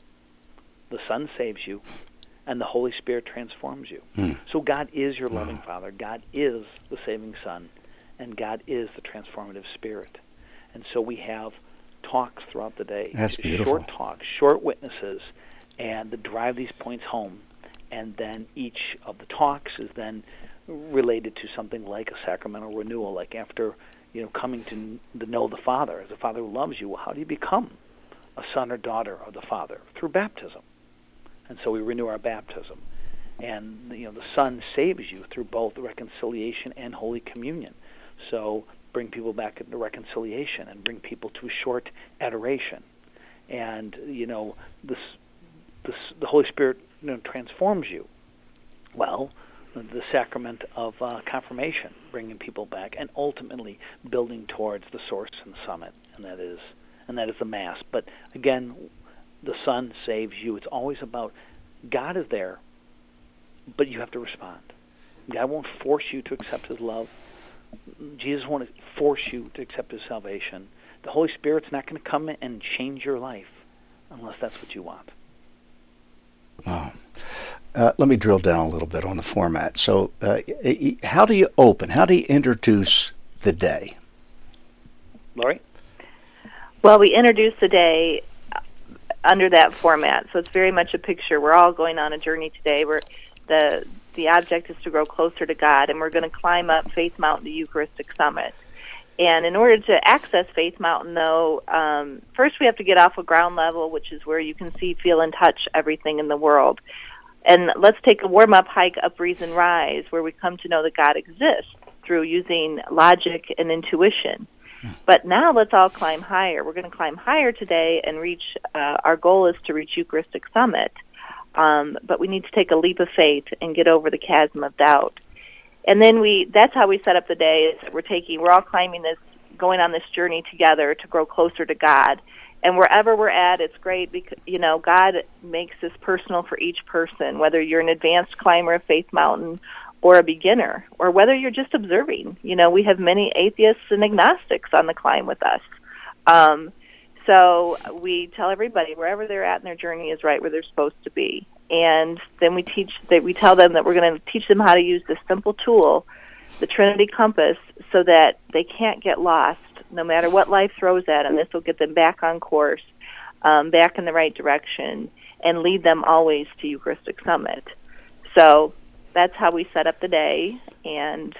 the Son saves you, and the Holy Spirit transforms you. Mm. So God is your loving Father. God is the saving Son, and God is the transformative Spirit. And so we have talks throughout the day. That's beautiful. Short talks, short witnesses, and that drive these points home. And then each of the talks is then related to something like a sacramental renewal, like after, you know, coming to, to know the Father, as the Father who loves you. Well, how do you become a son or daughter of the Father? Through baptism. And so we renew our baptism. And, you know, the Son saves you through both reconciliation and Holy Communion. So bring people back into reconciliation and bring people to a short adoration. and you know this, this the Holy Spirit you know, transforms you. Well, the sacrament of uh, confirmation, bringing people back, and ultimately building towards the source and the summit, and that is and that is the Mass. But again, the Son saves you. It's always about God is there, but you have to respond. God won't force you to accept His love. Jesus won't force you to accept His salvation. The Holy Spirit's not going to come and change your life unless that's what you want. Wow. Uh, let me drill down a little bit on the format. So uh, how do you open? How do you introduce the day? Lori? Well, we introduce the day under that format. So it's very much a picture. We're all going on a journey today. We're the the object is to grow closer to God, and we're going to climb up Faith Mountain to Eucharistic Summit. And in order to access Faith Mountain, though, um, first we have to get off of ground level, which is where you can see, feel, and touch everything in the world. And let's take a warm-up hike up Reason Rise, where we come to know that God exists through using logic and intuition. But now let's all climb higher. We're going to climb higher today and reach, uh, our goal is to reach Eucharistic Summit. Um, but we need to take a leap of faith and get over the chasm of doubt. And then we, that's how we set up the day, is that we're taking, we're all climbing this, going on this journey together to grow closer to God. And wherever we're at, it's great because, you know, God makes this personal for each person, whether you're an advanced climber of Faith Mountain or a beginner, or whether you're just observing. You know, we have many atheists and agnostics on the climb with us. Um, so we tell everybody wherever they're at in their journey is right where they're supposed to be. And then we teach that we tell them that we're going to teach them how to use this simple tool, the Trinity Compass, so that they can't get lost no matter what life throws at them. This will get them back on course, um, back in the right direction, and lead them always to Eucharistic Summit. So that's how we set up the day, and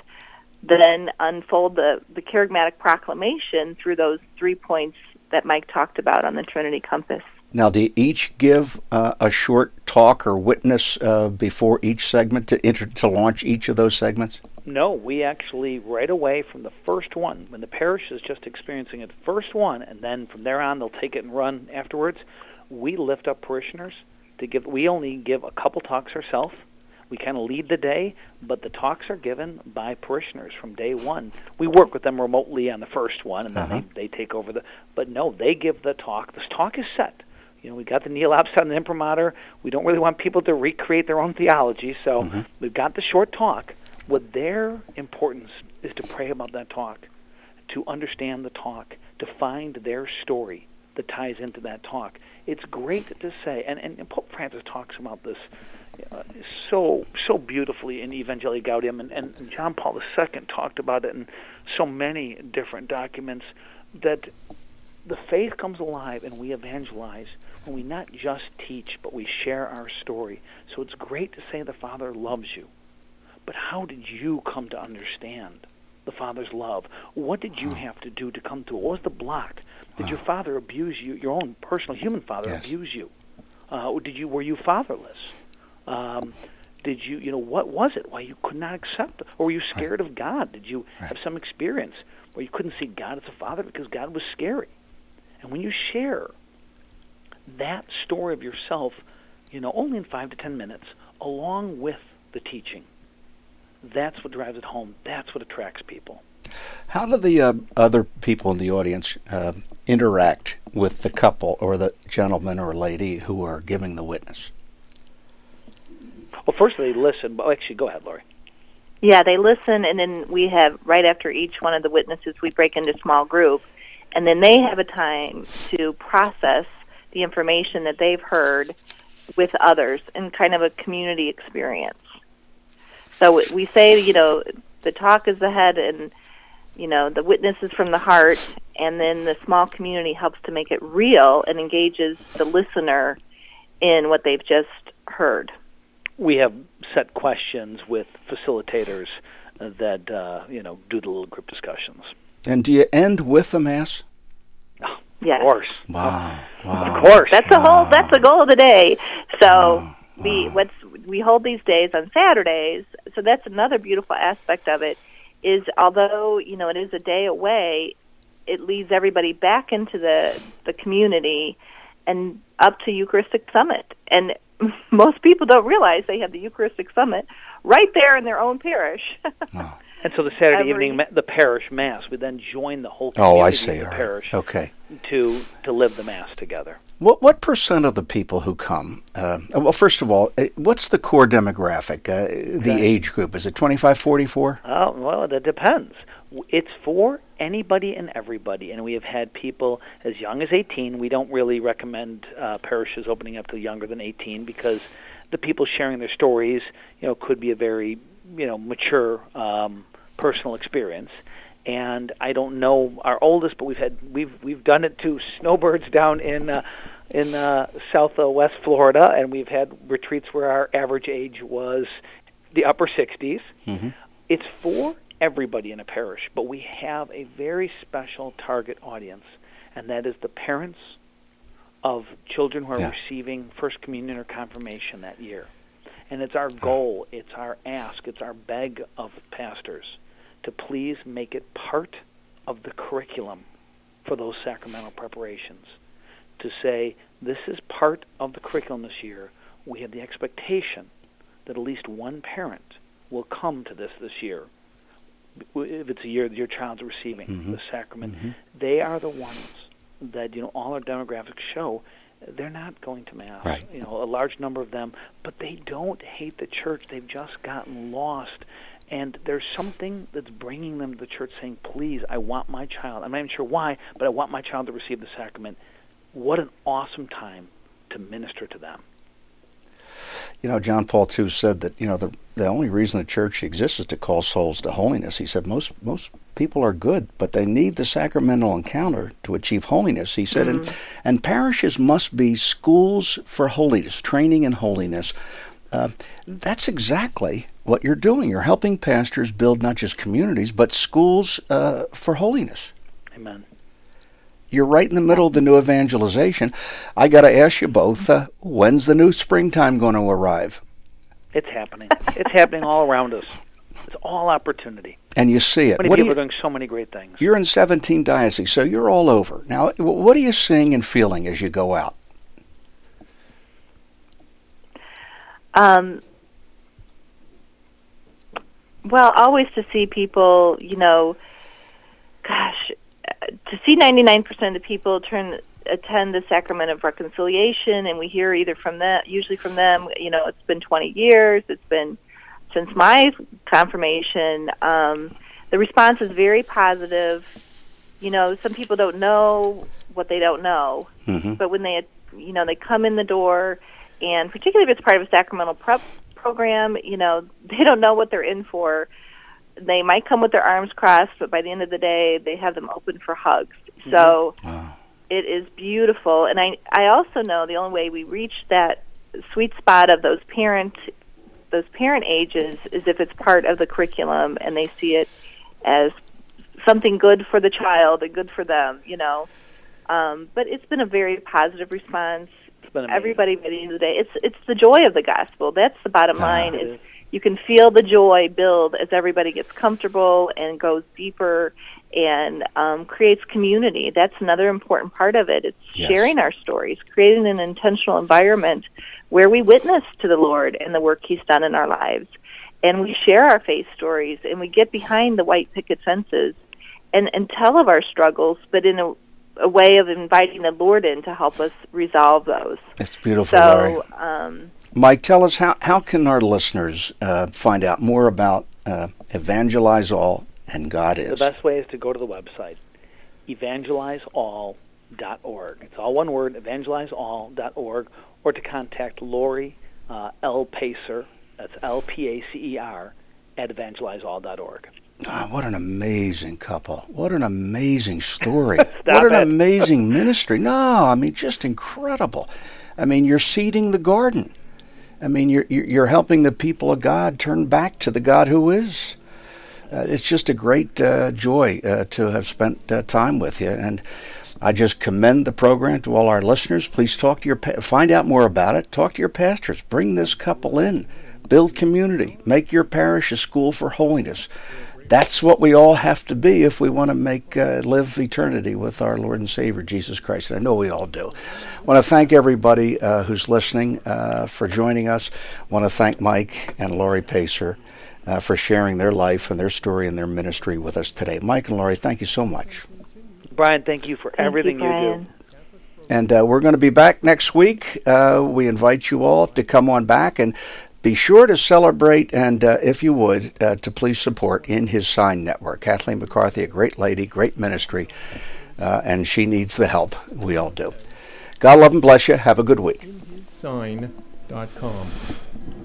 then unfold the, the charismatic proclamation through those three points that Mike talked about on the Trinity Compass. Now, do you each give uh, a short talk or witness uh, before each segment to inter- to launch each of those segments? No, we actually, right away from the first one, when the parish is just experiencing it, the first one, and then from there on they'll take it and run afterwards, we lift up parishioners to give. We only give a couple talks ourselves. We kind of lead the day, but the talks are given by parishioners from day one. We work with them remotely on the first one, and then uh-huh. they, they take over the... But no, they give the talk. This talk is set. You know, we got the Neil Absat and the imprimatur. We don't really want people to recreate their own theology, so mm-hmm. we've got the short talk. What their importance is to pray about that talk, to understand the talk, to find their story that ties into that talk. It's great to say, and, and Pope Francis talks about this uh, so so beautifully in Evangelii Gaudium, and, and John Paul the Second talked about it in so many different documents, that the faith comes alive and we evangelize when we not just teach, but we share our story. So it's great to say the Father loves you. But how did you come to understand the Father's love? What did you have to do to come to it? What was the block? Did your father abuse you, your own personal human father yes. abuse you? Uh, did you were you fatherless? Um, did you, you know, what was it? Why you could not accept it? Or were you scared right. of God? Did you right. have some experience where you couldn't see God as a father because God was scary? And when you share that story of yourself, you know, only in five to ten minutes, along with the teaching, that's what drives it home. That's what attracts people. How do the uh, other people in the audience uh, interact with the couple or the gentleman or lady who are giving the witness? Well, first they listen. But actually, go ahead, Lori. Yeah, they listen, and then we have, right after each one of the witnesses, we break into small group, and then they have a time to process the information that they've heard with others in kind of a community experience. So we say, you know, the talk is the head, and, you know, the witness is from the heart, and then the small community helps to make it real and engages the listener in what they've just heard. We have set questions with facilitators that, uh, you know, do the little group discussions. And do you end with the Mass? Oh, yes. Of course. Wow. wow. Of course. That's the wow. whole. That's the goal of the day. So wow. we wow. what's we hold these days on Saturdays. So that's another beautiful aspect of it. Is although you know it is a day away, it leads everybody back into the the community and up to Eucharistic Summit. And most people don't realize they have the Eucharistic Summit right there in their own parish. Oh. And so the Saturday Every, evening, the parish mass, we then join the whole community oh, I see. of the All right. parish okay. to to live the mass together. What what percent of the people who come? Uh, well, first of all, what's the core demographic? Uh, the okay. age group, is it twenty-five, forty-four? Oh, well, that depends. It's for anybody and everybody, and we have had people as young as eighteen. We don't really recommend uh, parishes opening up to younger than eighteen because the people sharing their stories, you know, could be a very, you know, mature um, personal experience. And I don't know our oldest, but we've had we've we've done it to snowbirds down in uh, in uh, southwest Florida, and we've had retreats where our average age was the upper sixties. Mm-hmm. It's for everybody in a parish, but we have a very special target audience, and that is the parents of children who are yeah. receiving First Communion or Confirmation that year. And it's our goal, it's our ask, it's our beg of pastors to please make it part of the curriculum for those sacramental preparations. To say, this is part of the curriculum this year. We have the expectation that at least one parent will come to this this year. If it's a year that your child's receiving mm-hmm. the sacrament, mm-hmm. they are the ones that, you know, all our demographics show they're not going to Mass. Right. You know, a large number of them, but they don't hate the church. They've just gotten lost. And there's something that's bringing them to the church saying, please, I want my child. I'm not even sure why, but I want my child to receive the sacrament. What an awesome time to minister to them. You know, John Paul the Second said that, you know, the the only reason the church exists is to call souls to holiness. He said most most people are good, but they need the sacramental encounter to achieve holiness. He said, mm-hmm. and, and parishes must be schools for holiness, training in holiness. Uh, that's exactly what you're doing. You're helping pastors build not just communities, but schools uh, for holiness. Amen. You're right in the middle of the new evangelization. I got to ask you both, uh, when's the new springtime going to arrive? It's happening. It's happening all around us. It's all opportunity. And you see it. Many what people you, are doing so many great things. You're in seventeen dioceses, so you're all over. Now, what are you seeing and feeling as you go out? Um. Well, always to see people, you know, gosh, to see ninety-nine percent of people turn attend the sacrament of reconciliation, and we hear either from them, usually from them, you know, it's been twenty years, it's been since my confirmation. Um, the response is very positive. You know, some people don't know what they don't know, mm-hmm. but when they, you know, they come in the door, and particularly if it's part of a sacramental prep program, you know, they don't know what they're in for. They might come with their arms crossed, but by the end of the day, they have them open for hugs. Mm-hmm. So wow. It is beautiful. And I I also know the only way we reach that sweet spot of those parent those parent ages is if it's part of the curriculum and they see it as something good for the child and good for them, you know. Um, but it's been a very positive response. Everybody, by the end of the day, it's it's the joy of the gospel. That's the bottom line. Uh, is you can feel the joy build as everybody gets comfortable and goes deeper and um, creates community. That's another important part of it. It's yes. sharing our stories, creating an intentional environment where we witness to the Lord and the work He's done in our lives, and we share our faith stories, and we get behind the white picket fences and, and tell of our struggles, but in a a way of inviting the Lord in to help us resolve those. It's beautiful, so, Larry. Um, Mike, tell us, how, how can our listeners uh, find out more about uh, Evangelize All and God Is? The best way is to go to the website, evangelize all dot org. It's all one word, evangelize all dot org, or to contact Lori uh, L. Pacer, that's L P A C E R, at evangelize all dot org. Oh, what an amazing couple. What an amazing story. What an it. amazing ministry. No, I mean, just incredible. I mean, you're seeding the garden. I mean, you're you're helping the people of God turn back to the God who is. Uh, it's just a great uh, joy uh, to have spent uh, time with you. And I just commend the program to all our listeners. Please talk to your, pa- find out more about it. Talk to your pastors. Bring this couple in. Build community. Make your parish a school for holiness. That's what we all have to be if we want to make uh, live eternity with our Lord and Savior, Jesus Christ. And I know we all do. I want to thank everybody uh, who's listening uh, for joining us. I want to thank Mike and Laurie Pacer uh, for sharing their life and their story and their ministry with us today. Mike and Laurie, thank you so much. Brian, thank you for Thank everything you, you Brian. do. And uh, we're going to be back next week. Uh, we invite you all to come on back and be sure to celebrate and, uh, if you would, uh, to please support In His Sign Network. Kathleen McCarthy, a great lady, great ministry, uh, and she needs the help. We all do. God love and bless you. Have a good week. in his sign dot com